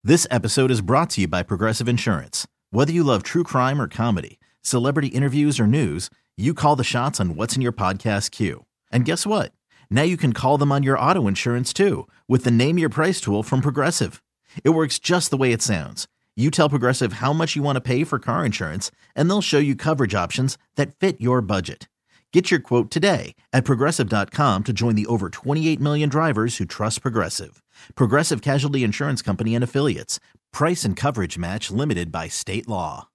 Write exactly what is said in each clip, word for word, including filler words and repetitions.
This episode is brought to you by Progressive Insurance. Whether you love true crime or comedy, celebrity interviews or news, you call the shots on what's in your podcast queue. And guess what? Now you can call them on your auto insurance too with the Name Your Price tool from Progressive. It works just the way it sounds. You tell Progressive how much you want to pay for car insurance, and they'll show you coverage options that fit your budget. Get your quote today at Progressive dot com to join the over twenty-eight million drivers who trust Progressive. Progressive Casualty Insurance Company and Affiliates. Price and coverage match limited by state law.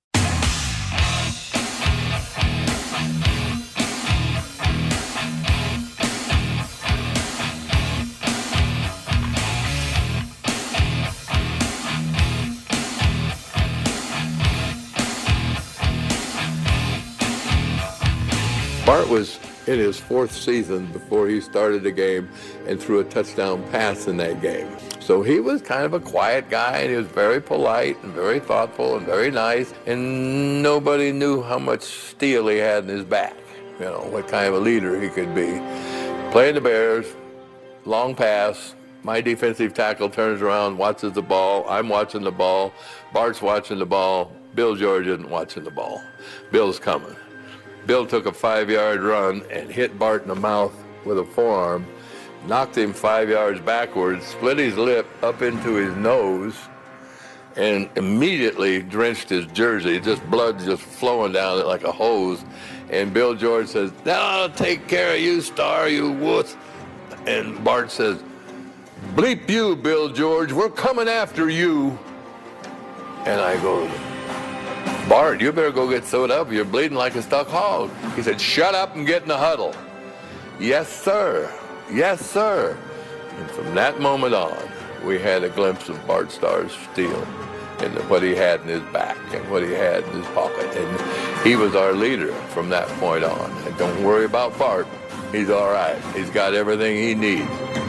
Bart was in his fourth season before he started the game and threw a touchdown pass in that game. So he was kind of a quiet guy, and he was very polite and very thoughtful and very nice, and nobody knew how much steel he had in his back, you know, what kind of a leader he could be. Playing the Bears, long pass, my defensive tackle turns around, watches the ball, I'm watching the ball, Bart's watching the ball, Bill George isn't watching the ball. Bill's coming. Bill took a five-yard run and hit Bart in the mouth with a forearm, knocked him five yards backwards, split his lip up into his nose, and immediately drenched his jersey, just blood just flowing down it like a hose. And Bill George says, "Now I'll take care of you, Star, you wuss." And Bart says, "Bleep you, Bill George, we're coming after you." And I go, "Bart, you better go get sewed up. You're bleeding like a stuck hog." He said, "Shut up and get in the huddle." "Yes, sir. Yes, sir." And from that moment on, we had a glimpse of Bart Starr's steel and what he had in his back and what he had in his pocket. And he was our leader from that point on. And don't worry about Bart. He's all right. He's got everything he needs.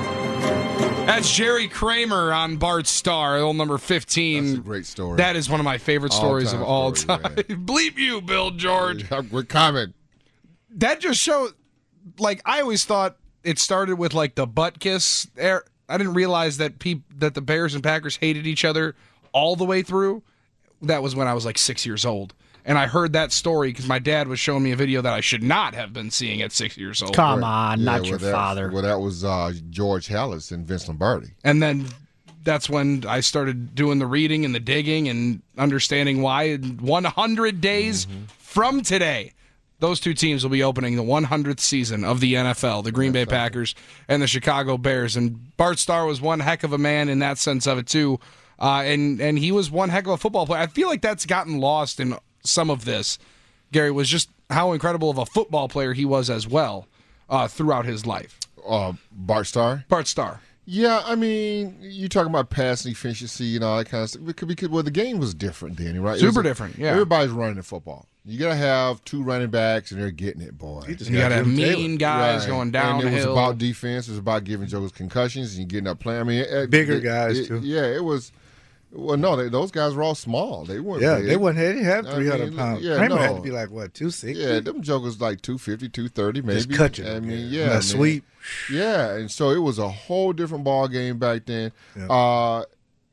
That's Jerry Kramer on Bart Starr, old number fifteen. That's a great story. That is one of my favorite stories of all story, time. Bleep you, Bill George. We're coming. That just showed, like, I always thought it started with, like, the butt kiss. Air. I didn't realize that peop- that the Bears and Packers hated each other all the way through. That was when I was, like, six years old. And I heard that story because my dad was showing me a video that I should not have been seeing at six years old. Come on, Yeah, not well, your that- father. Well, that was uh, George Halas and Vince Lombardi. And then that's when I started doing the reading and the digging and understanding why. In one hundred days mm-hmm. from today, those two teams will be opening the one hundredth season of the N F L, the Green Bay Packers and the Chicago Bears. And Bart Starr was one heck of a man in that sense of it, too. Uh, and, and he was one heck of a football player. I feel like that's gotten lost in some of this, Gary, was just how incredible of a football player he was as well uh, throughout his life. Uh, Bart Starr? Bart Starr. Yeah, I mean, you're talking about passing efficiency and all that kind of stuff. Because, because well, the game was different then, right? Super a, different, yeah. Everybody's running the football. You got to have two running backs, and they're getting it, boy. You, you got to have mean guys right. going downhill. And it was about defense. It was about giving jokers concussions and getting up playing. I mean, it, bigger it, guys, it, too. Yeah, it was. Well, no, they, those guys were all small. They weren't. Yeah, big. they weren't. They didn't have three hundred I mean, pounds. Yeah, Kramer no. had to be like, what, two sixty? Yeah, them jokers like two fifty, two thirty maybe. Just cut you. I mean, yeah. yeah. And man. a sweep. Yeah, and so it was a whole different ball game back then. Yeah. Uh,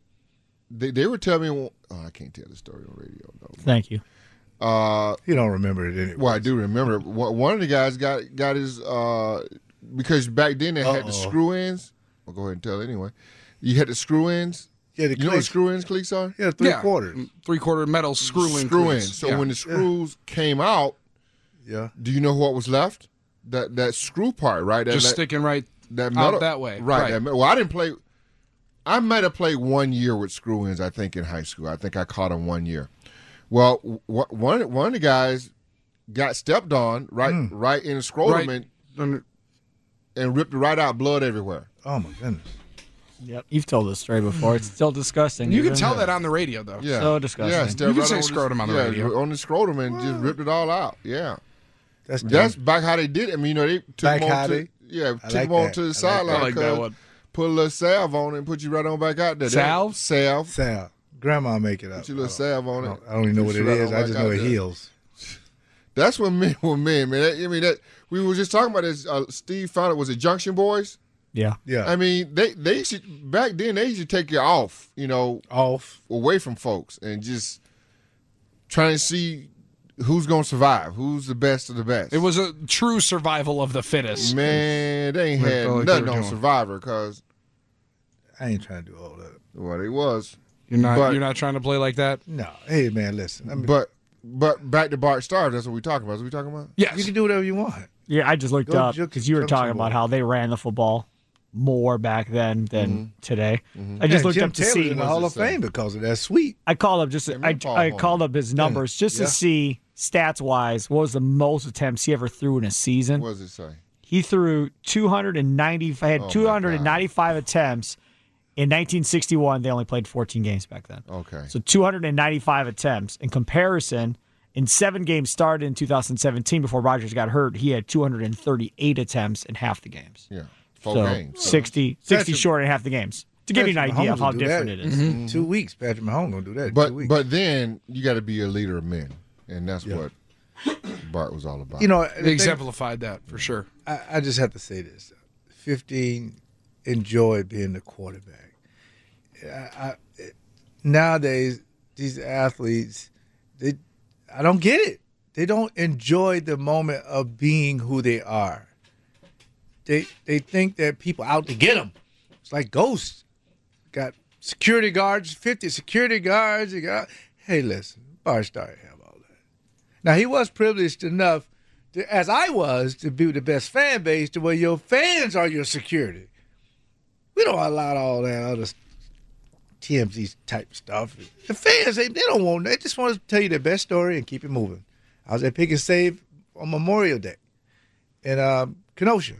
they they were telling me, oh, I can't tell the story on radio. No. Thank you. Uh, You don't remember it anyway. well, I do remember one of the guys got got his uh, because back then they had the Uh-oh. screw ins. I'll go ahead and tell anyway. You had the screw ins. Yeah, the You know what cleats. screw ins cleats are? Yeah, three yeah, quarters. Three-quarter metal screw-in Screw cleats. ins. So Yeah. when the screws came out, Yeah. do you know what was left? That that screw part, right? That, Just that, sticking right that out that way. Right. Right. That metal- well, I didn't play. I might have played one year with screw ins. I think in high school. I think I caught them one year. Well, w- one one of the guys got stepped on right Mm. right in the scrotum Right. and, and ripped it right out, blood everywhere. Oh, my goodness. Yep, you've told this story before. It's still disgusting. You even. can tell that on the radio, though. Yeah, So disgusting. Yeah, You stepped can right say on scrotum on the yeah, radio. on the scrotum and just ripped it all out. Yeah, That's that's dumb. back how they did it. I mean, you know, they took Back him how on to, they- yeah, I took like him on that. to I the like sideline. that. I like that cuz one. Put a little salve on it and put you right on back out there. Salve? Salve. Sal. Grandma make it up. Put your little I salve on don't, it. I don't even know what Put it you right is. on I back just out know it there. heals. That's what men were men, man. I mean, that we were just talking about this. Uh, Steve found it was it Junction Boys. Yeah. Yeah. I mean, they they used to, back then they used to take you off, you know, Off. away from folks and just trying to see who's going to survive, who's the best of the best. It was a true survival of the fittest. Man, they ain't That's had all like they nothing were on doing. Survivor because I ain't trying to do all that. what it was. You're not. But- you're not trying to play like that. No. Hey, man, listen. I mean, But but back to Bart Starr, that's what we talking about. That's what we talking about? Yes. you can do whatever you want. Yeah, I just looked Go up ju- because you were jump talking some about more. how they ran the football more back then than Mm-hmm. today. I just Man, looked Jim up to Taylor's see. in the What Hall does of it say? Fame because of that. Sweet. I called up just And I, Paul I Holmes. called up his numbers just Yeah. to see stats wise what was the most attempts he ever threw in a season. What does it say? He threw two hundred ninety. Had Oh, my two hundred ninety-five attempts in nineteen sixty-one. They only played fourteen games back then. Okay. So two hundred ninety-five attempts. In comparison, in seven games started in two thousand seventeen before Rodgers got hurt, he had two hundred thirty-eight attempts in half the games. Yeah. Four so games. sixty, sixty Patrick- short in half the games. To give you an Patrick idea Mahomes of how will do different that. it is. Two weeks. Patrick Mahomes gonna do that. in two But weeks. but then you got to be a leader of men, and that's Yeah. what Bart was all about. you know, the They thing- exemplified that for sure. I, I just have to say this: fifteen enjoyed being the quarterback. I, I, nowadays, these athletes, they, I don't get it. They don't enjoy the moment of being who they are. They they think that people out to get them. It's like ghosts. Got security guards, fifty security guards. You got, hey, listen, Bart Starr didn't have all that. Now he was privileged enough, to, as I was, to be the best fan base, to where your fans are your security. We don't allow all that other T M Z type stuff. The fans, they, they don't want. They just want to tell you their best story and keep it moving. I was at Pick and Save on Memorial Day in um, Kenosha.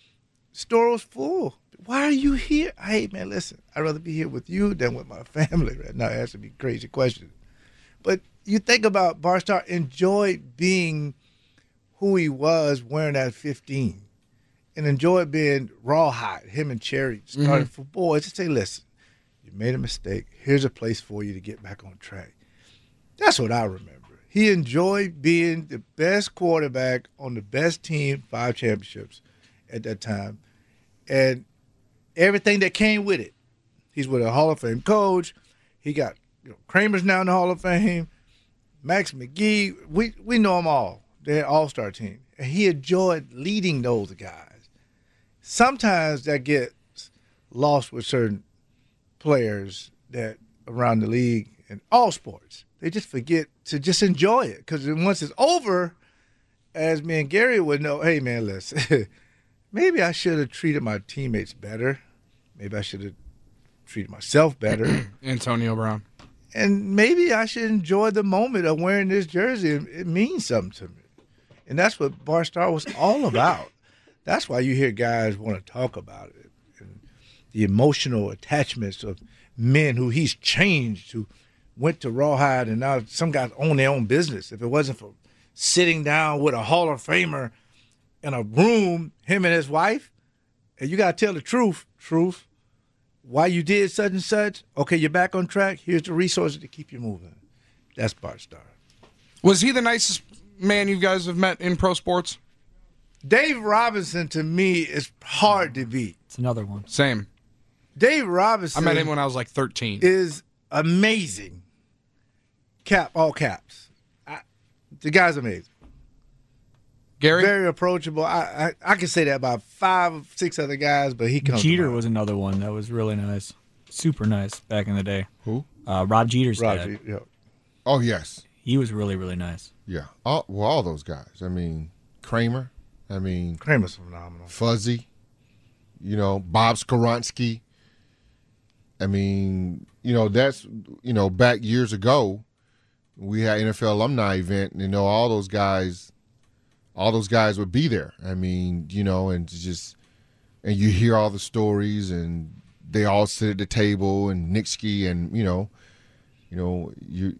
Store was full. Why are you here? Hey, man, listen, I'd rather be here with you than with my family right now. Asking me crazy questions. But you think about Bart Starr enjoyed being who he was wearing that fifteen and enjoyed being rawhide, him and Cherry started for boys to say, listen, you made a mistake. Here's a place for you to get back on track. That's what I remember. He enjoyed being the best quarterback on the best team, five championships at that time, and everything that came with it. He's with a Hall of Fame coach. He got, you know, Kramer's now in the Hall of Fame. Max McGee, we we know them all. They're an all-star team. And he enjoyed leading those guys. Sometimes that gets lost with certain players that around the league in all sports. They just forget to just enjoy it because once it's over, as me and Gary would know, hey, man, listen, maybe I should have treated my teammates better. Maybe I should have treated myself better. Antonio Brown. And maybe I should enjoy the moment of wearing this jersey. It, it means something to me. And that's what Bart Starr was all about. That's why you hear guys want to talk about it. And the emotional attachments of men who he's changed, who went to Rawhide, and now some guys own their own business. If it wasn't for sitting down with a Hall of Famer in a room, him and his wife, and you got to tell the truth, truth, why you did such and such, okay, you're back on track, here's the resources to keep you moving. That's Bart Starr. Was he the nicest man you guys have met in pro sports? Dave Robinson, to me, is hard to beat. It's another one. Same. Dave I Robinson met him when I was like thirteen. is amazing. Cap, all caps. I, the guy's amazing. Gary? Very approachable. I, I I can say that about five, six other guys, but he comes. to Jeter mind. was another one that was really nice. Super nice back in the day. Who? Uh, Rob Jeter's dad. Roger. Yeah. Oh, yes. He was really, really nice. Yeah. All, well, all those guys. I mean, Kramer. I mean, Kramer's phenomenal. Fuzzy. You know, Bob Skoronski. I mean, you know, that's, you know, back years ago, we had N F L alumni event, and, you know, all those guys, all those guys would be there. I mean, you know, and just, and you hear all the stories, and they all sit at the table, and Nixky, and, you know, you know, you,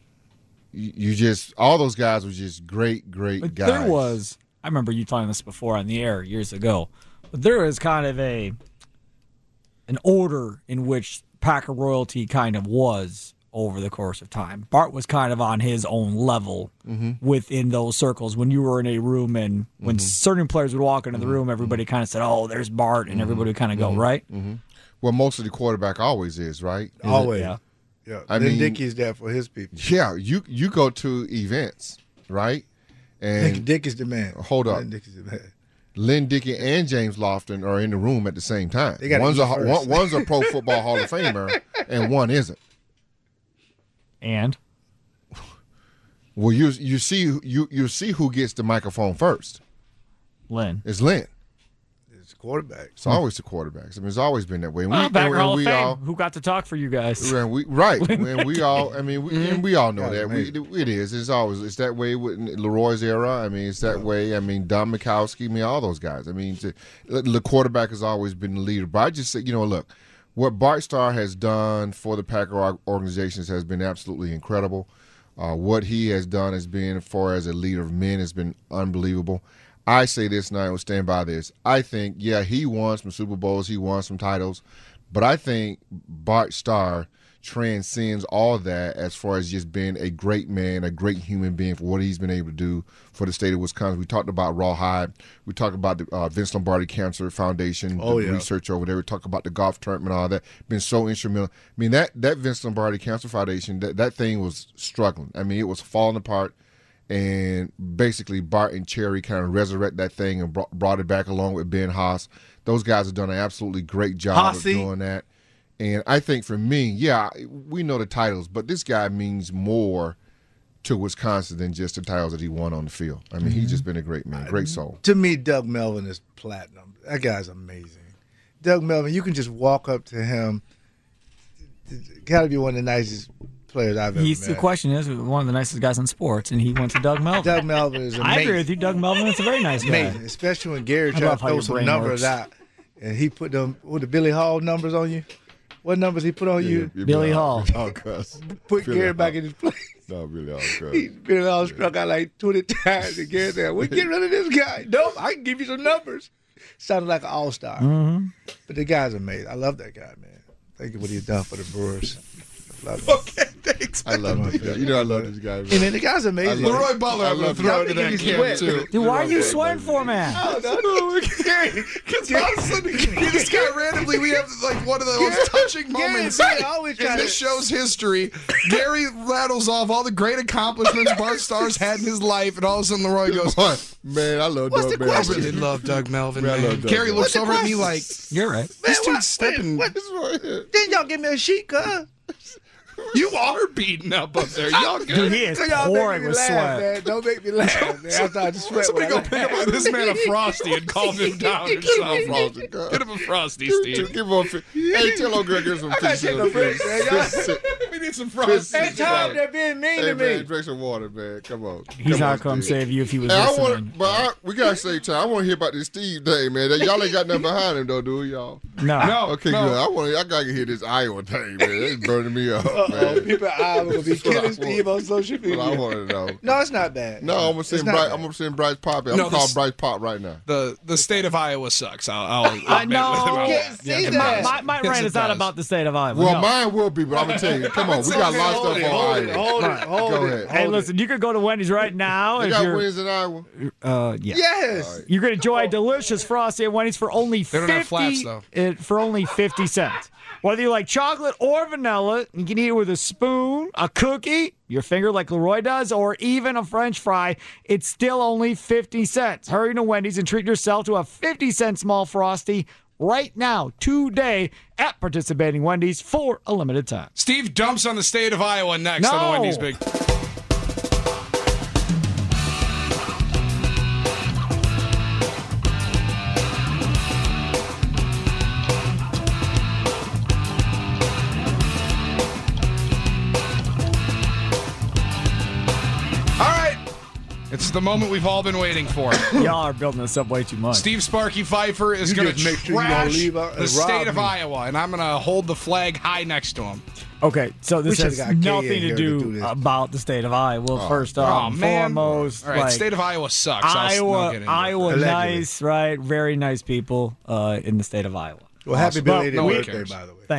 you just, all those guys were just great, great But guys. there was, I remember you telling this before on the air years ago, but there was kind of a an order in which Packer royalty kind of was over the course of time. Bart was kind of on his own level Mm-hmm. within those circles. When you were in a room and when Mm-hmm. certain players would walk into the room, everybody kind of said, oh, there's Bart, and everybody would kind of go, right? Well, most of the quarterback always is, right? Always. Yeah. Yeah. I Then mean- Dickey's there for his people. Yeah, you you go to events, right? Dick, And Dick is the man. Hold up. Lynn Dickey's the man. Lynn Dickey and James Lofton are in the room at the same time. They gotta One's eat a first. one, one's a Pro Football Hall of Famer, and one isn't. And Well, you you see you you see who gets the microphone first. Lynn. It's Lynn. It's quarterback. It's always the quarterbacks. I mean, it's always been that way. And Oh, back and- Hall and of we Fame. all, Who got to talk for you guys? and we, right. And we all, I mean, we, and we all know Yeah, that. We, it is. It's always, it's that way with Leroy's era. I mean, it's that way. I mean, Don Mikowski, I mean, all those guys. I mean, the, the quarterback has always been the leader. But I just say, you know, look, what Bart Starr has done for the Packer organizations has been absolutely incredible. Uh, what he has done as being, as far as a leader of men, has been unbelievable. I say this, and I will stand by this. I think, yeah, he won some Super Bowls, he won some titles, but I think Bart Starr transcends all that as far as just being a great man, a great human being for what he's been able to do for the state of Wisconsin. We talked about Rawhide. We talked about the uh, Vince Lombardi Cancer Foundation, Oh, the yeah. research over there. We talked about the golf tournament and all that. Been so instrumental. I mean, that, that Vince Lombardi Cancer Foundation, that, that thing was struggling. I mean, it was falling apart. And basically, Bart and Cherry kind of resurrect that thing and brought, brought it back along with Ben Haas. Those guys have done an absolutely great job Haasy. of doing that. And I think for me, yeah, we know the titles, but this guy means more to Wisconsin than just the titles that he won on the field. I mean, he's just been a great man, great soul. To me, Doug Melvin is platinum. That guy's amazing. Doug Melvin, you can just walk up to him. Got to be one of the nicest players I've ever He's, met. the question is, one of the nicest guys in sports, and he went to Doug Melvin. Doug Melvin is amazing. I agree with you. Doug Melvin is a very nice guy. Amazing, especially when Gary I tried to love how throw your some brain numbers works. out, and he put them with the Billy Hall numbers on you. What numbers he put on you? Billy Hall. Oh, cuss. Put Billy Gary back Hall. in his place. No, Billy Hall, He, cuss. Billy Hall struck out like twenty times, and Gary said, "We get rid of this guy. Nope, I can give you some numbers." Sounded like an all star, Mm-hmm. but the guy's amazing. I love that guy, man. Thank you for what he's done for the Brewers. Love him. Okay, thanks. I love this guy. You know I love this guy, man. Hey, man, the guy's amazing. I love- Leroy Butler, I I'm going love to throw you. into that I'm thinking camp, he's too. wet. Dude, why are you sweating for, man? Oh, no, Because all of a sudden, this guy randomly, we have like one of the most touching Gary- moments Gary always in try this to- show's history. Gary rattles off all the great accomplishments Bart Starr's had in his life, and all of a sudden Leroy goes, What? Man, I love What's Doug the Melvin. I question? really love Doug Melvin. Man, I man. love Doug Gary Melvin. looks What's the over at me like, question? You're right. this Man, dude's what- stepping. what- This is right here. Then y'all give me a sheet, cuz. You are beating up up there. Y'all Dude, good. he is Cause y'all pouring make me with laugh, sweat. man. Don't make me laugh, man. I start to sweat. Somebody when go I pick laugh. up this man a Frosty and calm him down himself. Frosty, God. Get him a Frosty, Give, Steve. give him a fi- Hey, tell old girl, give him some I gotta fish. take a break, man. Y'all- We need some Fist- Frosty. Hey, Tom, they're being mean Hey, to man, me. drink some water, man. Come on. He's Come not on, come Steve. save you if he was Hey, I listening. want, but I, we gotta save time. I want to hear about this Steve thing, man. Y'all ain't got nothing behind him, though, do y'all? no. No, Okay, no. good. I want. I gotta hear this Iowa thing, man. It's burning me up, Oh, man. people in Iowa will be That's what I killing Steve want. on social But I media. want to know. No, it's not bad. No, I'm gonna It's send not Bryce. bad. I'm gonna send Bryce Pop. I'm No, gonna call this- Bryce Pop right now. The the state of Iowa sucks. I'll, I'll admit I know. with him. I'll- Yeah, see it that. does. My, my Yes, rant it is not does. about the state of Iowa. Well, no. mine will be, but I'm gonna tell you. Come on, we got lots Hold of it, on hold it, Iowa. hold it, hold Go it. ahead. Hey, listen, you could go to Wendy's right now. They if got you're, wins in Iowa. uh, yeah. Yes. You can enjoy a delicious Frosty at Wendy's for only They don't fifty. have flats, though. It, for only fifty cents. Whether you like chocolate or vanilla, you can eat it with a spoon, a cookie, your finger like Leroy does, or even a French fry. It's still only fifty cents. Hurry to Wendy's and treat yourself to a fifty cent small Frosty right now, today, at participating Wendy's for a limited time. Steve dumps on the state of Iowa next on the No. Wendy's Big. All right. It's the moment we've all been waiting for. Y'all are building this up way too much. Steve Sparky Pfeiffer is You going to just make sure you don't trash leave out the and state rob of me. Iowa, and I'm going to hold the flag high next to him. Okay, so this We has should've got Kay in nothing to here to do, do this. about the state of Iowa. First off, Oh, and man. foremost, All right, like, state of Iowa sucks. I'll Iowa, snug it in here. Iowa, Allegedly. nice, right? Very nice people uh, in the state of Iowa. Well, happy Awesome. belated No one birthday, cares. by the way. Thank you.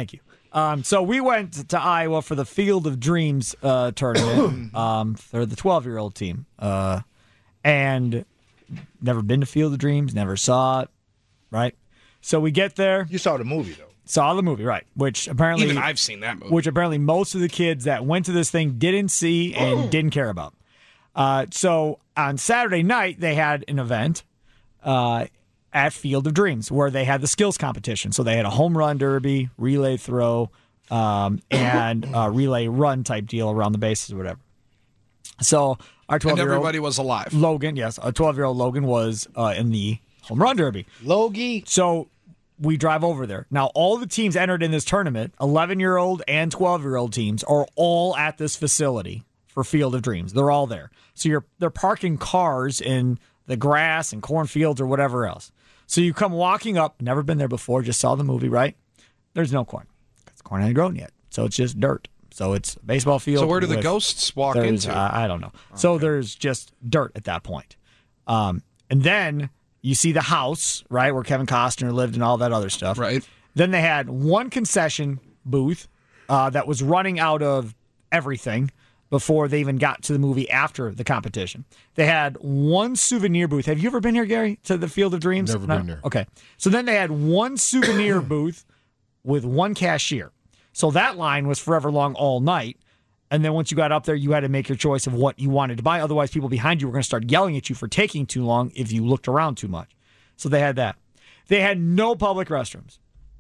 Um, so we went to Iowa for the Field of Dreams uh, tournament um, for the twelve-year-old team. Uh, and never been to Field of Dreams, never saw it, right? So we get there. You saw the movie, though. Saw the movie, right? Which apparently Even I've seen that movie. Which apparently most of the kids that went to this thing didn't see and didn't care about. Uh, so on Saturday night they had an event uh, at Field of Dreams where they had the skills competition. So they had a home run derby, relay throw, um, and a relay run type deal around the bases or whatever. So our and twelve-year-old everybody was alive. Logan, yes, a twelve-year-old Logan was uh, in the home run derby. Logie. So we drive over there. Now, all the teams entered in this tournament, eleven-year-old and twelve-year-old teams, are all at this facility for Field of Dreams. They're all there. So you're they're parking cars in the grass and cornfields or whatever else. So you come walking up, never been there before, just saw the movie, right? There's no corn. Because corn hasn't grown yet. So it's just dirt. So it's a baseball field. So where do the with- ghosts walk there's, into? Uh, I don't know. So there's just dirt at that point. Um, and then you see the house, right, where Kevin Costner lived and all that other stuff. Right. Then they had one concession booth uh, that was running out of everything before they even got to the movie after the competition. They had one souvenir booth. Have you ever been here, Gary, to the Field of Dreams? Never No? been there. Okay. So then they had one souvenir booth with one cashier. So that line was forever long all night. And then once you got up there, you had to make your choice of what you wanted to buy. Otherwise, people behind you were going to start yelling at you for taking too long if you looked around too much. So they had that. They had no public restrooms.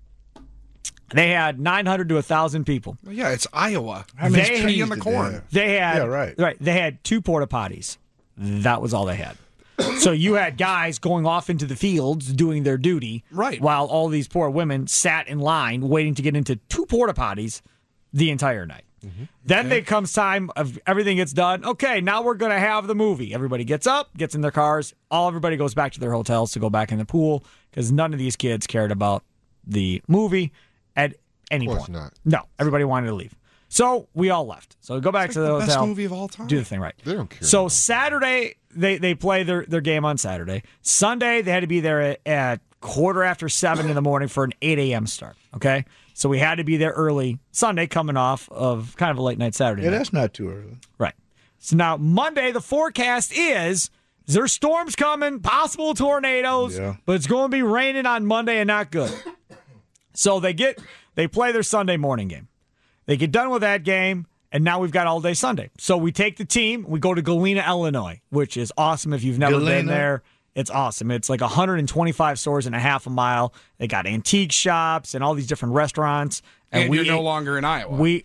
They had nine hundred to one thousand people. Well, yeah, it's Iowa. How many They- trees Pee in the did corn. they have? They had Yeah, right. Right. They had two porta potties. That was all they had. So you had guys going off into the fields doing their duty, Right. while all these poor women sat in line waiting to get into two porta potties the entire night. Mm-hmm. Then it comes time of everything gets done. Okay, now we're going to have the movie. Everybody gets up, gets in their cars. All everybody goes back to their hotels to go back in the pool because none of these kids cared about the movie at any Of course point. not. No, everybody wanted to leave. So we all left. So we go back It's to like the, the best hotel. movie of all time. Do the thing right. They don't care So about Saturday they they play their, their game on Saturday. Sunday they had to be there at, at quarter after seven in the morning for an eight a.m. start. Okay, so we had to be there early Sunday, coming off of kind of a late night Saturday. Yeah, night. that's not too early. Right. So now Monday the forecast is there's storms coming, possible tornadoes, Yeah. but it's going to be raining on Monday and not good. So they get they play their Sunday morning game. They get done with that game, and now we've got all day Sunday. So we take the team, we go to Galena, Illinois, which is awesome if you've never been Galena? there. It's awesome. It's like one hundred twenty-five stores in a half a mile. They got antique shops and all these different restaurants. And, we you're no ate- longer in Iowa. we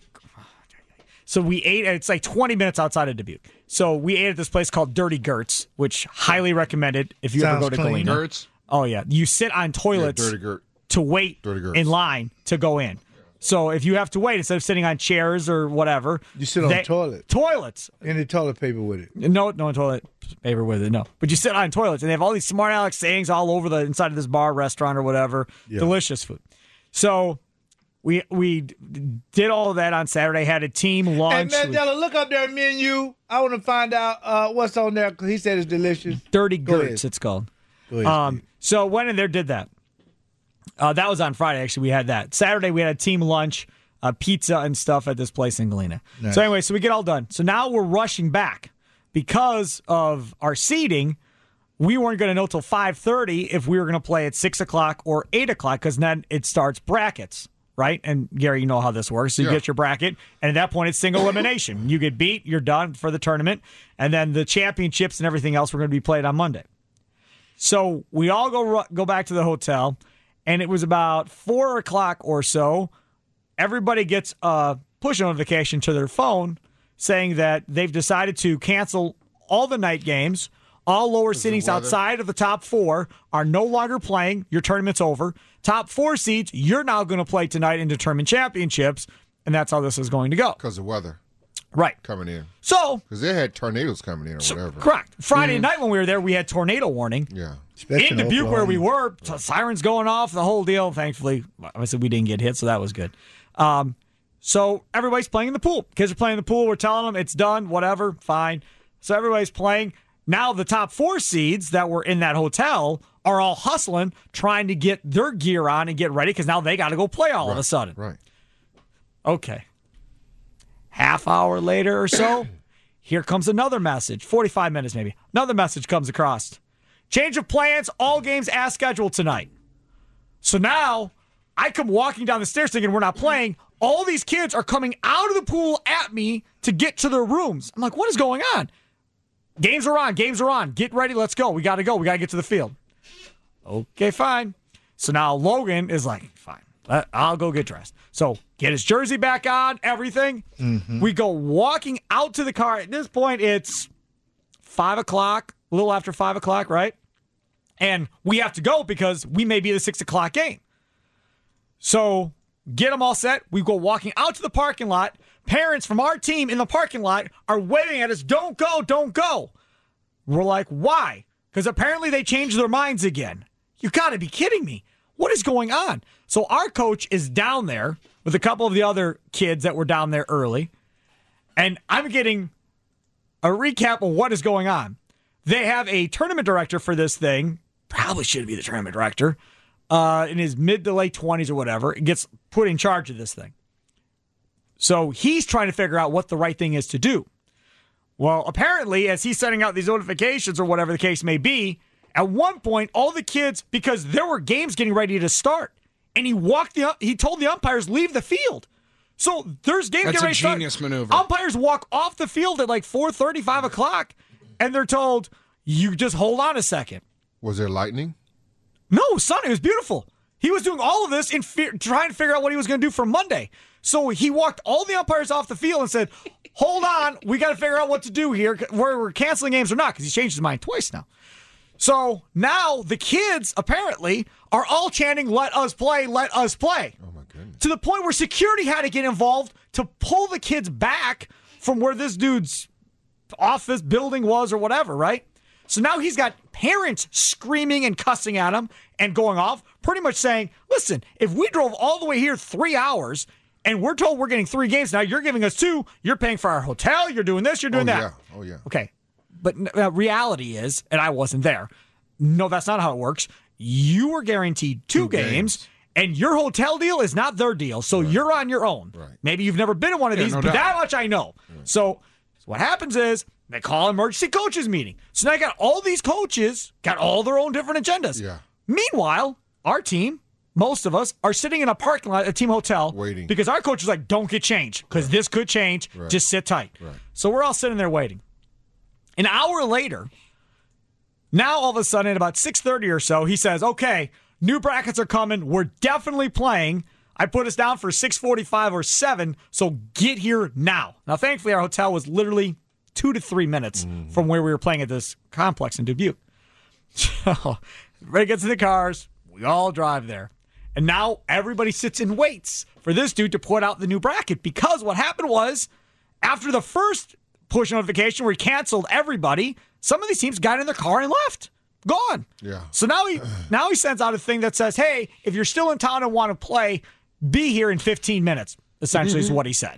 so we ate. It's like twenty minutes outside of Dubuque. So we ate at this place called Dirty Gertz, which highly recommended if you ever Sounds go to clean. Galena. Gertz? Oh yeah, you sit on Yeah, toilets dirty Gert. to wait Dirty Gertz. in line to go in. So if you have to wait instead of sitting on chairs or whatever, You sit on they- toilet. Toilets. Any toilet paper with it. No, no toilet paper with it. No, but you sit on toilets, and they have all these smart aleck sayings all over the inside of this bar, restaurant, or whatever. Yeah. Delicious food. So we we did all of that on Saturday. Had a team Hey, lunch. Mandela, look up their menu. I want to find out uh, what's on there because he said it's delicious. Dirty Go Gertz, ahead. it's called. Go ahead, Um, Steve. so went in there, did that. Uh, that was on Friday. Actually, we had that. Saturday, we had a team lunch, uh, pizza and stuff at this place in Galena. Nice. So anyway, so we get all done. So now we're rushing back because of our seating. We weren't going to know till five thirty if we were going to play at six o'clock or eight o'clock because then it starts brackets, right? And Gary, you know how this works. So you Yeah. get your bracket, and at that point, it's single elimination. You get beat, you're done for the tournament, and then the championships and everything else were going to be played on Monday. So we all go ru- go back to the hotel, and it was about four o'clock or so. Everybody gets a push notification to their phone saying that they've decided to cancel all the night games. All lower seedings weather. outside of the top four are no longer playing. Your tournament's over. Top four seeds, you're now going to play tonight and determine championships, and that's how this is going to go. Because of weather Right. coming in. So, Because they had tornadoes coming in or whatever. correct. Friday night when we were there, we had tornado warning. Yeah. Especially In Dubuque, where we Oklahoma. were, t- sirens going off, the whole deal. Thankfully, obviously, we didn't get hit, so that was good. Um, so everybody's playing in the pool. Kids are playing in the pool. We're telling them it's done, whatever, fine. So everybody's playing. Now the top four seeds that were in that hotel are all hustling, trying to get their gear on and get ready because now they got to go play all of a sudden. Right. Okay. Half hour later or so, here comes another message. forty-five minutes maybe. Another message comes across. Change of plans, all games as scheduled tonight. So now I come walking down the stairs thinking we're not playing. All these kids are coming out of the pool at me to get to their rooms. I'm like, what is going on? Games are on. Games are on. Get ready. Let's go. We got to go. We got to get to the field. Okay, fine. So now Logan is like, fine. I'll go get dressed. So get his jersey back on, everything. Mm-hmm. We go walking out to the car. At this point, it's five o'clock, a little after five o'clock, right? And we have to go because we may be the six o'clock game. So get them all set. We go walking out to the parking lot. Parents from our team in the parking lot are waving at us, don't go, don't go. We're like, why? Because apparently they changed their minds again. You got to be kidding me. What is going on? So our coach is down there with a couple of the other kids that were down there early, and I'm getting a recap of what is going on. They have a tournament director for this thing, probably should be the tournament director, uh, in his mid to late twenties or whatever, and gets put in charge of this thing. So he's trying to figure out what the right thing is to do. Well, apparently, as he's sending out these notifications or whatever the case may be, at one point, all the kids, because there were games getting ready to start, and he walked the, he told the umpires, leave the field. So there's games That's getting ready to start. That's a genius maneuver. Umpires walk off the field at like four thirty, five o'clock, and they're told, you just hold on a second. Was there lightning? No, son, it was beautiful. He was doing all of this in fear, trying to figure out what he was going to do for Monday. So he walked all the umpires off the field and said, hold on, we got to figure out what to do here. We're, we're canceling games or not, because he's changed his mind twice now. So now the kids, apparently, are all chanting, let us play, let us play. Oh, my goodness. To the point where security had to get involved to pull the kids back from where this dude's office building was or whatever, right? So now he's got parents screaming and cussing at him and going off, pretty much saying, listen, if we drove all the way here three hours and we're told we're getting three games, now you're giving us two, you're paying for our hotel, you're doing this, you're doing oh, that. Yeah. Oh, yeah. Okay. But uh, reality is, and I wasn't there, no, that's not how it works. You were guaranteed two, two games, games, and your hotel deal is not their deal, so right. You're on your own. Right. Maybe you've never been in one of yeah, these, no but doubt. that much I know. Right. So, so what happens is they call an emergency coaches meeting. So now I got all these coaches, got all their own different agendas. Yeah. Meanwhile, our team, most of us, are sitting in a parking lot at a team hotel waiting because our coach is like, don't get changed because right. this could change. Right. Just sit tight. Right. So we're all sitting there waiting. An hour later, now all of a sudden at about six thirty or so, he says, okay, new brackets are coming. We're definitely playing. I put us down for six forty-five or seven, so get here now. Now, thankfully, our hotel was literally two to three minutes mm. from where we were playing at this complex in Dubuque. So everybody gets in the cars. We all drive there. And now everybody sits and waits for this dude to put out the new bracket because what happened was after the first push notification where he canceled everybody, some of these teams got in their car and left. Gone. Yeah. So now he now he sends out a thing that says, hey, if you're still in town and want to play, be here in fifteen minutes, essentially is what he said.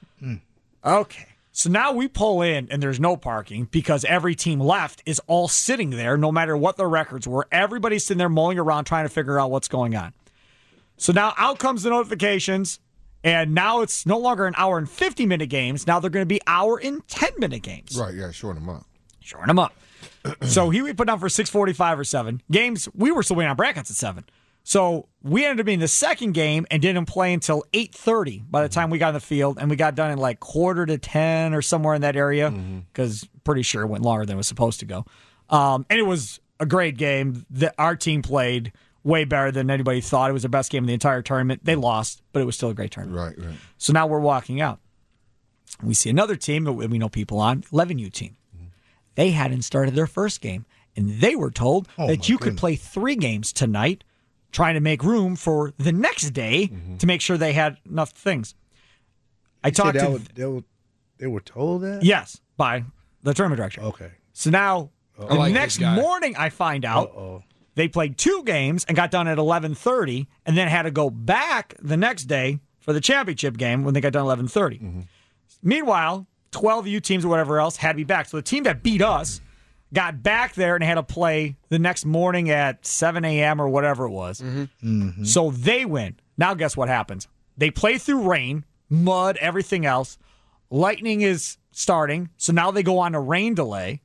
Okay. So now we pull in and there's no parking because every team left is all sitting there no matter what their records were. Everybody's sitting there mulling around trying to figure out what's going on. So now out comes the notifications, and now it's no longer an hour and fifty-minute games. Now they're going to be hour and ten-minute games. Right, yeah, shorten them up. Shorten them up. So he we put down for six forty-five or seven. Games, we were still waiting on brackets at seven. So we ended up being the second game and didn't play until eight thirty by the time we got in the field, and we got done in like quarter to ten or somewhere in that area because mm-hmm. pretty sure it went longer than it was supposed to go. Um, and it was a great game. The, our team played way better than anybody thought. It was the best game of the entire tournament. They lost, but it was still a great tournament. Right, right. So now we're walking out. We see another team that we know people on, eleven U team. Mm-hmm. They hadn't started their first game, and they were told oh that you goodness. could play three games tonight, trying to make room for the next day mm-hmm. to make sure they had enough things. I you talked to... Was, they, were, they were told that? Yes, by the tournament director. Okay. So now, Uh-oh. the like next this guy. morning, I find out Uh-oh. they played two games and got done at eleven thirty, and then had to go back the next day for the championship game when they got done at eleven thirty. Mm-hmm. Meanwhile, twelve U teams or whatever else had to be back. So the team that beat us got back there and had to play the next morning at seven a.m. or whatever it was. Mm-hmm. Mm-hmm. So they win. Now guess what happens? They play through rain. mud, everything else. Lightning is starting, so now they go on a rain delay.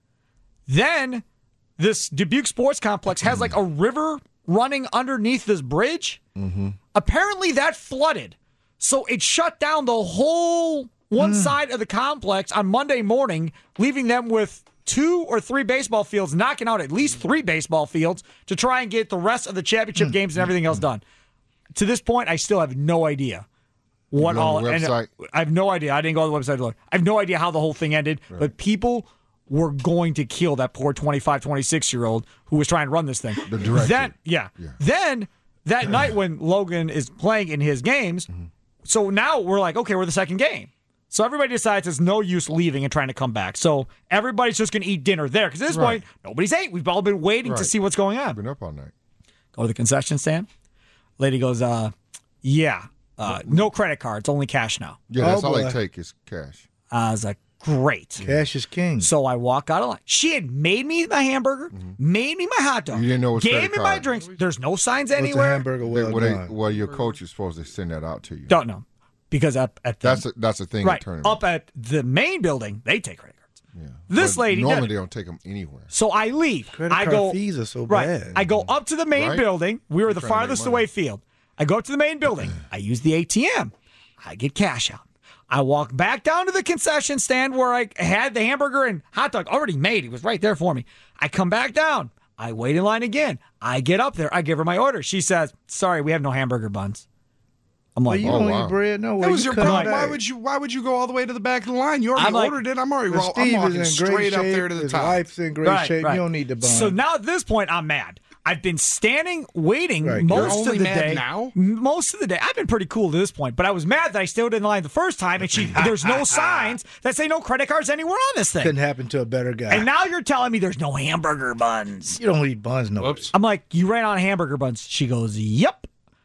Then this Dubuque Sports Complex has like a river running underneath this bridge. Mm-hmm. Apparently that flooded. So it shut down the whole one side of the complex on Monday morning, leaving them with two or three baseball fields, knocking out at least three baseball fields to try and get the rest of the championship games and everything else done. To this point, I still have no idea what You on all. the And website? I have no idea. I didn't go to the website to look. I have no idea how the whole thing ended, Right. but people were going to kill that poor twenty-five, twenty-six-year-old who was trying to run this thing. The director. Then, yeah. Yeah. Then, that night when Logan is playing in his games, Mm-hmm. so now we're like, okay, we're the second game. So everybody decides it's no use leaving and trying to come back. So everybody's just going to eat dinner there. Because at this Right. point, nobody's ate. We've all been waiting to Right. see what's going I've on. been up all night. Go to the concession stand. Lady goes, uh, yeah, uh, no credit cards, only cash now. Yeah, that's Oh, all boy. they take is cash. I was like, great. Cash is king. So I walk out of line. She had made me my hamburger, made me my hot dog, Mm-hmm. You didn't know it was gave credit me my card. drinks. There's no signs What's a anywhere. hamburger They, well well, they, done? well, your coach is supposed to send that out to you. Don't know. Because up at the, That's a, that's the thing. right At tournament. up at the main building, they take credit cards. Yeah. This But lady normally did. they don't take them anywhere. So I leave. Credit I card go, fees are so right. bad. I go up to the main Right? building. We were the trying to make farthest money. away field. I go up to the main building. I use the A T M. I get cash out. I walk back down to the concession stand where I had the hamburger and hot dog already made. He was right there for me. I come back down. I wait in line again. I get up there. I give her my order. She says, "Sorry, we have no hamburger buns." I'm Well, like, you Oh, don't wow. eat bread. No way. That was you your cut problem. back. Why would you? Why would you go all the way to the back of the line? You already I'm like- ordered it. I'm already. But Roll, I'm Steve walking is in great straight shape. up there to the His top. wife's in great Right, shape. right. You don't need the bun. So now at this point, I'm mad. I've been standing, waiting Right. most You're of only the mad day. now? Most of the day, I've been pretty cool to this point, but I was mad that I stayed in line the first time, and she there's no signs that say no credit cards anywhere on this couldn't thing. happen to a better guy. And now you're telling me there's no hamburger buns. you don't eat buns, no. Whoops. I'm like, you ran out of hamburger buns. She goes, yep.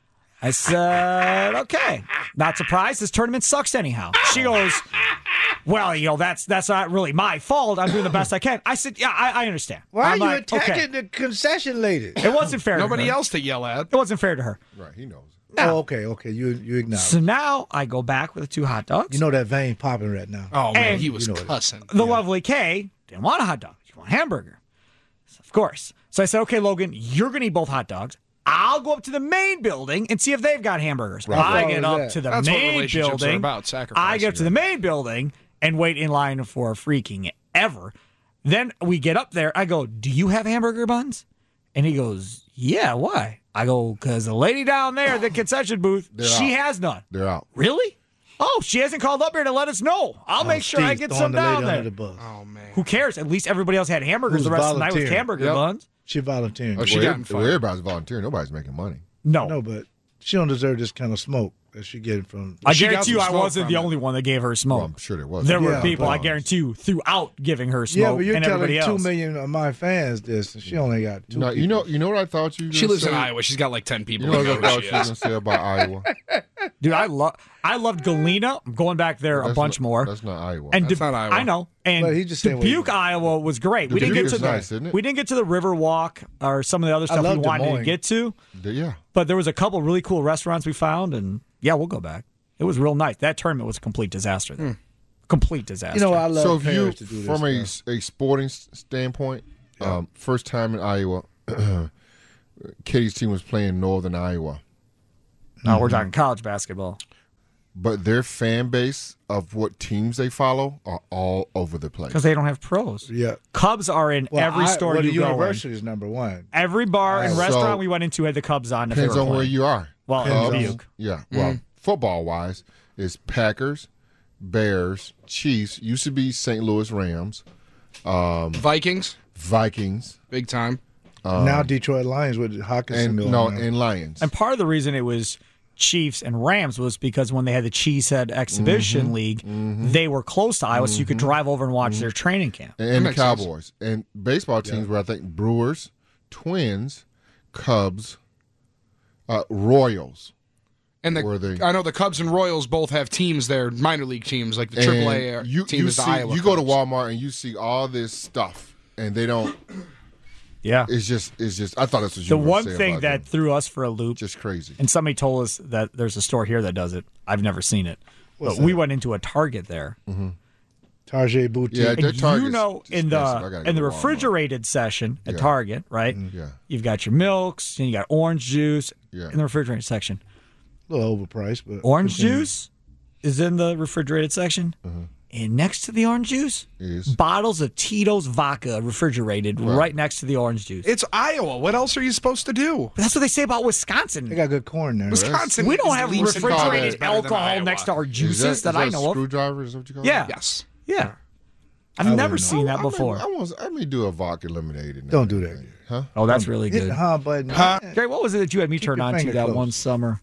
I said, okay. Not surprised. This tournament sucks anyhow. She goes, well, you know, that's that's not really my fault. I'm doing the best I can. I said, yeah, I, I understand. Why I'm are you like, attacking okay. the concession lady? It wasn't fair. Nobody to her. else to yell at. It wasn't fair to her. Right, he knows. Oh, okay, okay. You you acknowledge. So now I go back with the two hot dogs. you know that vein popping right now. Oh man, And- he was You know it. cussing. the lovely Kay didn't want a hot dog. She wanted a hamburger. So, of course. So I said, okay, Logan, you're going to eat both hot dogs. I'll go up to the main building and see if they've got hamburgers. Right. I How get far up is that? to the That's what main relationships are building. about, sacrifice. I get up to the main building and wait in line for freaking ever. Then we get up there. I go, do you have hamburger buns? And he goes, yeah, why? I go, because the lady down there at the concession booth, They're she out. has none. They're out. Really? Oh, she hasn't called up here to let us know. I'll make sure I Steve get throwing some the lady down under there. the bus. Oh man. Who cares? At least everybody else had hamburgers Who's the rest of the night with volunteering? hamburger Yep. buns. She volunteering. Oh, she well, got every- fired. well, everybody's volunteering. Nobody's making money. No. No, but she don't deserve this kind of smoke that she getting from. I She got guarantee some you I smoke wasn't from the it. only one that gave her smoke. Well, I'm sure there was. there were Yeah, people, I but- guarantee you, throughout giving her smoke Yeah, but you're and telling everybody two else. million of my fans this, and she only got two. No, you people. know, you know what I thought you. were She gonna lives in say? Iowa. She's got like ten people. You know who what I know who thought she you were is. gonna say about Iowa? Dude, I love I loved Galena. I'm going back there a That's bunch not- more. That's not Iowa. And That's Dub- not Iowa. I know. And But he just saying what he Dubuque, knows. Iowa was great. We didn't Dubuque get to is the nice, isn't it? we didn't get to the River Walk or some of the other I stuff we love Des wanted to Moines. get to. yeah. But there was a couple really cool restaurants we found, and yeah, we'll go back. It was real nice. That tournament was a complete disaster. Though. Complete disaster. You know, I love So if you, parents to do this. from a, stuff. a sporting s- standpoint, um, first time in Iowa, Katie's team was playing Northern Iowa, no, we're talking college basketball. but their fan base of what teams they follow are all over the place. Because they don't have pros. Yeah. Cubs are in Well, every I- store well, you the go in. university is number one. Every bar and So- restaurant we went into had the Cubs on. If they Depends were on where playing. you are. Well, in Depends on- Dubuque. Yeah. Well, football wise, it's Packers, Bears, Chiefs. Used to be Saint Louis Rams, Vikings, Vikings, big time. now Detroit Lions with Hawkinson and going no, on. and Lions. And part of the reason it was Chiefs and Rams was because when they had the Cheesehead Exhibition Mm-hmm. League, they were close to Iowa, so you could drive over and watch their training camp. and, and the makes sense. Cowboys and baseball teams were I think Brewers, Twins, Cubs, uh, Royals. And Were the they- I know the Cubs and Royals both have teams there, minor league teams, like the And triple A you, team you is the see, Iowa you go to Cubs. Walmart and you see all this stuff, and they don't. Yeah. It's just, it's just. I thought that's what you The were gonna one say thing about that them. threw us for a loop, just crazy. and somebody told us that there's a store here that does it. I've never seen it. What's but we that? went into a Target there. Target boutique. Yeah, And that you Target's know, in expensive. the I gotta go in the to Walmart. refrigerated section at Yeah. Target, right? Yeah. You've got your milks, and you got orange juice Yeah. in the refrigerated section. A little overpriced, but Orange continue. juice is in the refrigerated section, and next to the orange juice, Is bottles of Tito's vodka refrigerated right, next to the orange juice. It's Iowa. What else are you supposed to do? That's what they say about Wisconsin. They got good corn there. Wisconsin. We don't is have leaps and refrigerated bounds better than alcohol Iowa. next to our Is juices that, is I a know of. Screwdriver is what you call it? Yeah. Yes. Yeah. I've I never wouldn't seen I that may- before. I, want, I may do a vodka lemonade. In Don't that do that. thing. Huh? Oh, that's really Hit good. the huh button. Gary, what was it that you had me Keep turn your on to finger that close. one summer?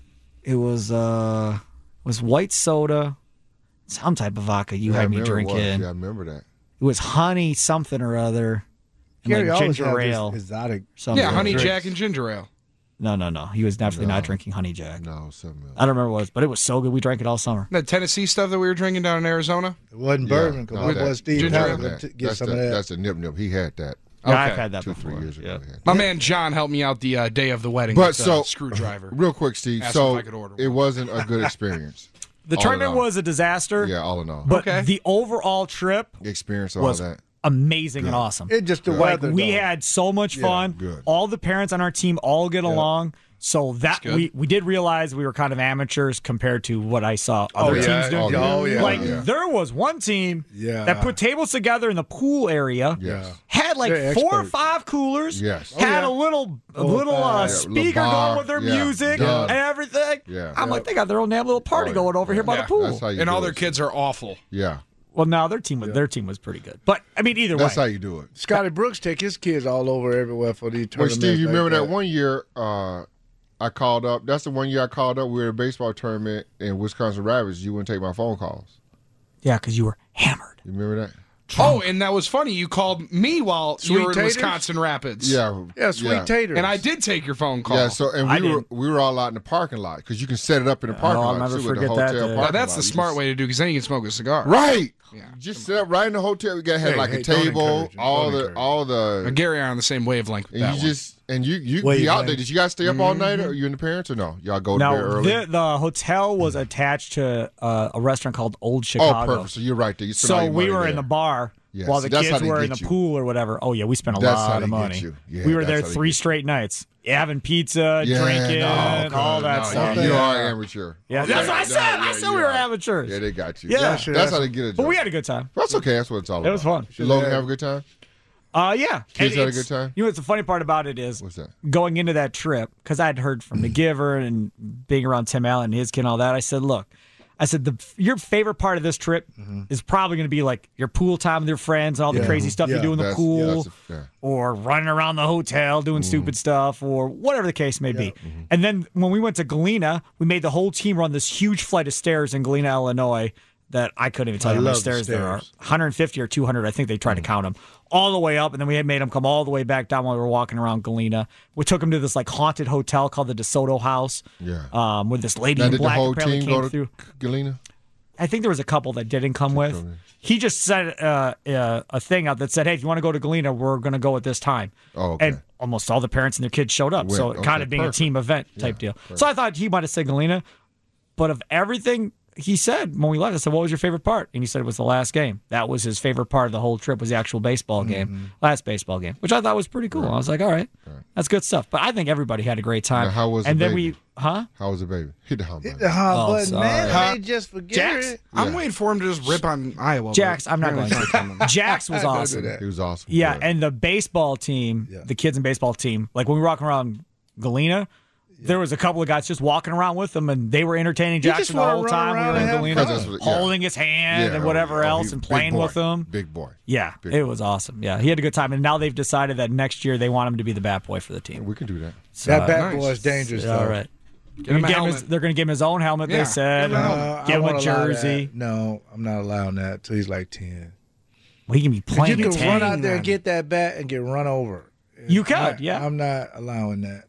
It was uh was white soda, some type of vodka you Yeah, I had me remember it was. drinking. Yeah, I remember that. It was honey something or other. And Gary like always ginger have ale. this exotic. something. Yeah, honey drinks. jack and ginger ale. No, no, no. He was definitely No. not drinking honey jack. No, something else. I don't remember what it was, but it was so good. We drank it all summer. The Tennessee stuff that we were drinking down in Arizona. It wasn't Yeah, bourbon because no, my that- boy Steve ginger Tyler ale. would t- get that's some the, of that. That's a nip nip. He had that Yeah, Okay. I've had that two, before. three years ago. Yeah. He had that. My man John helped me out the uh, day of the wedding But with the so, screwdriver. real quick, Steve. Asked So if I could order it one. wasn't a good experience. The All in tournament all. was a disaster, Yeah, all in all. but Okay. the overall trip The experience, all was that. amazing and awesome. It just the Like weather. we though. had so much Yeah, fun. good. All the parents on our team all get along. So that good. we, we did realize we were kind of amateurs compared to what I saw other Oh, yeah. teams doing. Oh, yeah. Oh, yeah. Like yeah. there was one team Yeah. that put tables together in the pool area. Yes. Had like They're four or experts. five coolers. Yes. Had Oh, a yeah. little a Oh, little uh, yeah, little speaker bar. going with their Yeah, music done. and everything. Yeah. I'm Yeah. like, they got their own damn little party Oh, going over here by yeah. the pool. That's how you And do all it, their kids are awful. Yeah. Well, no, their team was their team was pretty good. But I mean, either That's way, how you do it. Scotty Brooks take his kids all over everywhere for these Wait, tournaments. Steve, you like remember that one year uh, I called up? That's the one year I called up. We were at a baseball tournament in Wisconsin Rapids. You wouldn't take my phone calls. yeah, because you were hammered. You remember that? Oh, and that was funny. You called me while Sweet you were in taters? Wisconsin Rapids. Yeah. Yeah, sweet taters. And I did take your phone call. Yeah, so and I we were didn't. we were all out in the parking lot because you can set it up in the parking Oh, I'll lot never too, in the forget that hotel day. Now, parking that's lot. the You smart just- way to do because then you can smoke a cigar. Right. Yeah. Just set up right in the hotel. We got had Hey, like hey, a don't table, encourage him. all Don't the encourage all Uh, the Gary and I are on the same wavelength with and that you one. just and you you Wait, be out wait. there. Did you guys stay up all night, or are you and the parents, or no? Y'all go to bed Now, early. the, the hotel was attached to uh, a restaurant called Old oh, Chicago. perfect. So you're right there. You spent all So your we money were there. in the bar Yeah, while see, the that's how kids they were in get the you. pool or whatever. Oh yeah, we spent a That's how lot they of get money. you. Yeah, we were that's there how they three get you. straight nights, having pizza, Yeah, drinking, no, all God, that no, stuff. You, you yeah. are amateur. Yeah, Okay. that's what I said. Yeah, I yeah, said you we were are. amateurs. Yeah, they got you. Yeah. that's, Sure, that's that's- how they get it. But we had a good time. That's okay. That's what it's all It about. was fun. Did Logan have a good time? Uh, yeah. Kids And had a it's- good time? You know what's the funny part about it is What's that? going into that trip, because I'd heard from the giver and being around Tim Allen and his kid and all that. I said, look, I said, the your favorite part of this trip is probably going to be like your pool time with your friends and all the Yeah. crazy stuff you Yeah. do in the That's- pool yeah, that's a- yeah. or running around the hotel doing stupid stuff or whatever the case may be. And then when we went to Galena, we made the whole team run this huge flight of stairs in Galena, Illinois that I couldn't even tell I you how many love the stairs there are. stairs. one hundred fifty or two hundred, I think they tried to count them, all the way up. And then we had made them come all the way back down while we were walking around Galena. We took them to this like haunted hotel called the DeSoto House. Yeah. Um, where this lady Now, in did the black whole apparently team came go to through. Galena? I think there was a couple that didn't come with. come in. He just said uh, uh, a thing out that said, "Hey, if you want to go to Galena, we're going to go at this time." Oh, okay. And almost all the parents and their kids showed up, Went. so it Okay, kind of being perfect. a team event type deal. So I thought he might have said Galena, but of everything he said when we left, I said, "What was your favorite part?" And he said it was the last game. That was his favorite part of the whole trip was the actual baseball game, Mm-hmm. last baseball game, which I thought was pretty cool. I was like, "All right, that's good stuff." But I think everybody had a great time. Now, how was the and then baby? we, huh? How was the baby? Hit the home Hit button. the hot Oh, button, sorry. man. Huh? They just forget Jax? it. I'm waiting for him to just rip on Iowa. Jax, but I'm not going apparently to. Jax was Don't do awesome. that. He was awesome. Yeah, Good. and the baseball team, Yeah. the kids in baseball team, like when we were walking around Galena, there was a couple of guys just walking around with them, and they were entertaining just Jackson the wanna whole run time we around were in and have Galena, fun. That's what- yeah. holding his hand Yeah, and oh, whatever oh, else, he- and big playing boy. with them. Big boy. Yeah, Big it boy. was awesome. Yeah, he had a good time, and now they've decided that next year they want him to be the bat boy for the team. We can do that. So, That bat nice. boy is dangerous, all though. right. Get They're him gonna a give him his- helmet. they're going to give him his own helmet. Yeah, They said, give him a Uh, helmet. I give him won't a allow jersey. that. No, I'm not allowing that till he's like ten. Well, he can be playing you at can ten. run out there and get that bat and get run over. You could, I, yeah. I'm not allowing that.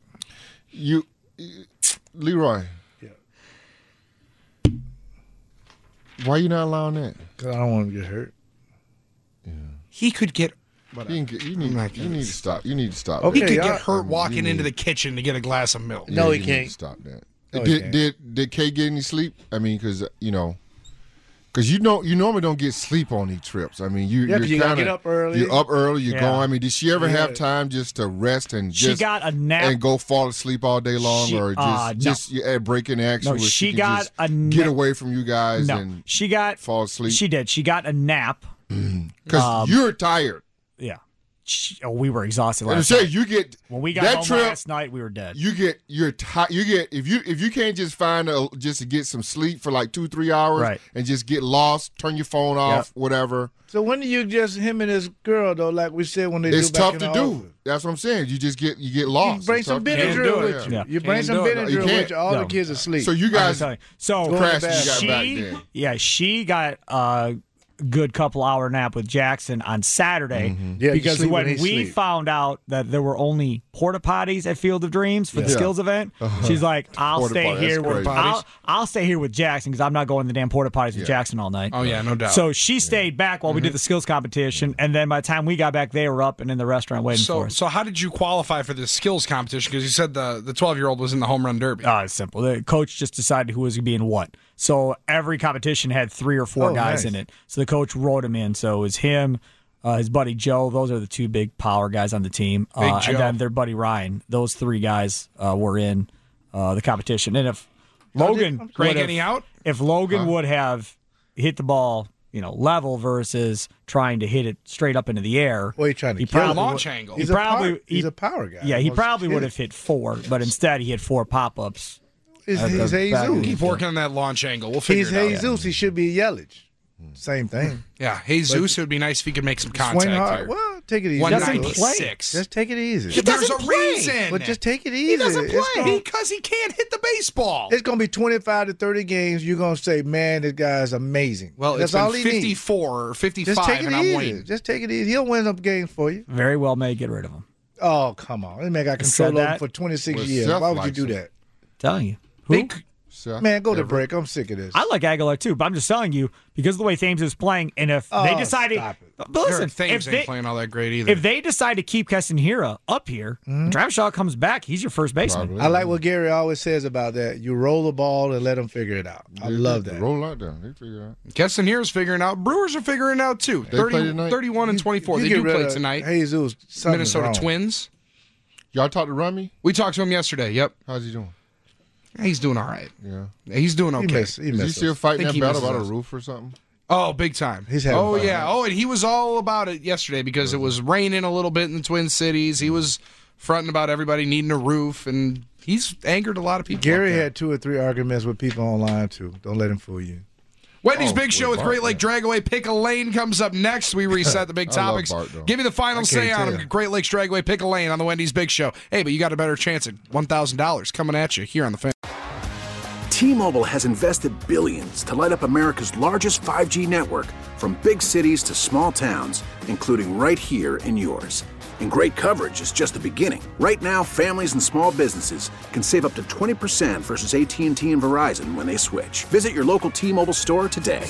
You, Leroy. Yeah. Why you not allowing that? Because I don't want him to get hurt. He could get You, can get, you, need, you need to stop. You need to stop. Okay. He could y'all- get hurt I mean, walking you into need- the kitchen to get a glass of milk. No, Yeah, he you can't. Need to stop that. No, he did can't. did did Kay get any sleep? I mean, because you know, because you know you normally don't get sleep on these trips. I mean, you Yeah, 'cause you're you gotta kinda, get up early. You're up early. You're Yeah. going. I mean, did she ever Yeah. have time just to rest and She just got a nap. and go fall asleep all day long, She- or just uh, no. just you add break in action? No, where she can got just a get na- away from you guys No, and she got fall asleep She did. She got a nap. because um, you're tired. Yeah. She, oh, we were exhausted And last say night. you get When we got that home trip. last night, we were dead. You get you're tired. You get if you if you can't just find a just to get some sleep for like two three hours Right. and just get lost, turn your phone off, whatever. So when do you just him and his girl though, like we said when they It's do back tough in to the do. office? That's what I'm saying. You just get you get lost. You bring It's some tough to Benadryl do. with you. Yeah. You bring Can't some do it. No, you Benadryl can't. with you. All No. the kids asleep. So you I'm guys telling you. So Go in the crashed. bathroom. You got back she, then. yeah, she got a good couple hour nap with Jackson on Saturday Mm-hmm. Yeah, you because sleep when when he we sleep. found out that there were only porta potties at Field of Dreams for the Yeah. skills event, she's like, "I'll Porta stay potty, here that's with crazy. I'll, I'll stay here with Jackson because I'm not going to the damn porta potties with Jackson all night." Oh, yeah, no doubt. So she stayed back while we did the skills competition, and then by the time we got back, they were up and in the restaurant waiting So, for us. so how did you qualify for this skills competition? Because you said the the twelve year old was in the home run derby. Uh, it's simple. The coach just decided who was going to be in what. So every competition had three or four Oh, guys nice. in it. So the coach wrote him in. So it was him, uh, his buddy Joe. Those are the two big power guys on the team. Big Uh, Joe. and then their buddy Ryan. Those three guys uh, were in uh, the competition. And if Logan Greg, would have- any out? if Logan would have hit the ball, you know, level versus trying to hit it straight up into the air, Well, he's trying to he kill probably, him. Launch angle. He's he a probably power, he's he- a power guy. Yeah, he Wants to probably hit would it. have hit four, but instead he hit four pop ups. He's, at the he's back of the- Jesus. Keep working on that launch angle. We'll figure He's it out. Jesus. He should be Yelich. Same thing. Yeah, Jesus, it would be nice if he could make some contact Swing hard. here. Well, take it easy. one doesn't ninety-six. Just take it easy. He There's a doesn't play. reason. But just take it easy. He doesn't It's play. gonna- because he can't hit the baseball. It's gonna be twenty-five to thirty games. You're gonna say, "Man, this guy's amazing." Well, that's it's been all he needs. fifty-four or fifty-five, Just take it and I'm easy. waiting. Just take it easy. He'll win some games for you. Very well may get rid of him. Oh, come on. This man got I said control over him that. for twenty-six Well, years. Seth Why would you likes do him. that? Telling you. Who? They c- Seth, Man, go to Everett. break. I'm sick of this. I like Aguilar too, but I'm just telling you because of the way Thames is playing, and if they Oh, decide to, stop it. but Jared listen, Thames if ain't they, playing all that great either. if they decide to keep Castanheira up here, Mm-hmm. and Travis Shaw comes back, he's your first baseman. Probably. I like what Gary always says about that. You roll the ball and let them figure it out. I They- love they that. Roll out there. They figure it out. Keston here's figuring out. Brewers are figuring out too. They play thirty, tonight? thirty-one and twenty-four. You They get do rid play of tonight. Jesus, something's Minnesota wrong. Twins. Y'all talked to Rummy? We talked to him yesterday. Yep. How's he doing? He's doing all right. Yeah. He's doing He okay. missed. He Is he missed still us. fighting Think that he battle misses about a us. roof or something? Oh, big time. He's having oh fun. yeah. Oh, and he was all about it yesterday because it was raining a little bit in the Twin Cities. He was fronting about everybody needing a roof, and he's angered a lot of people. Gary up there. had two or three arguments with people online too. Don't let him fool you. Wendy's Oh, Big Show with with Bart, Great Lake yeah. Dragaway Pick a Lane comes up next. We reset the big I love topics. Bart, though. Give me the final I say can't on tell. them. Great Lakes Dragaway Pick a Lane on the Wendy's Big Show. Hey, but you got a better chance at one thousand dollars coming at you here on the Fan. T-Mobile has invested billions to light up America's largest five G network, from big cities to small towns, including right here in yours. And great coverage is just the beginning. Right now, families and small businesses can save up to twenty percent versus A T and T and Verizon when they switch. Visit your local T-Mobile store today.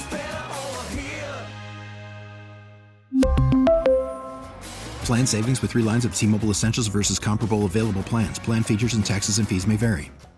Plan savings with three lines of T-Mobile Essentials versus comparable available plans. Plan features and taxes and fees may vary.